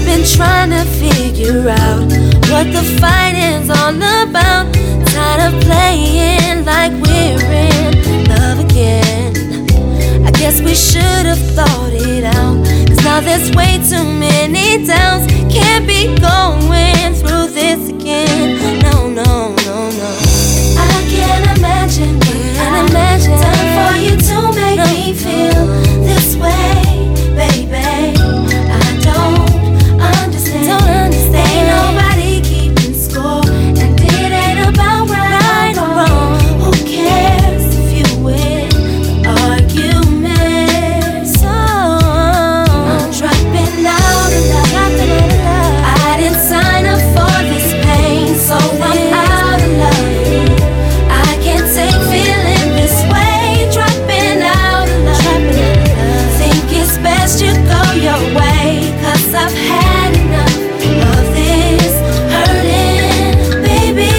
been trying to figure out what the fight is all about. Tired of playing like we're in love again. I guess we should have thought it out, 'cause now there's way too many doubts. Can't be going through this again. No, no, no, no. I can't imagine time for you to make me feel this way, baby. I don't understand. Ain't nobody keeping score, and it ain't about right or wrong. Who cares if you win the argument? So I'm dropping out of love. I didn't sign up for this pain, so I'm out of love. I can't take feeling this way. Dropping out of love. Think it's best you go your way, 'cause I've had enough of this hurting, baby.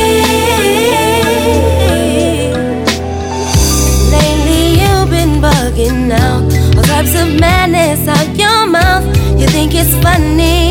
Lately you've been bugging out, all types of madness out your mouth. You think it's funny,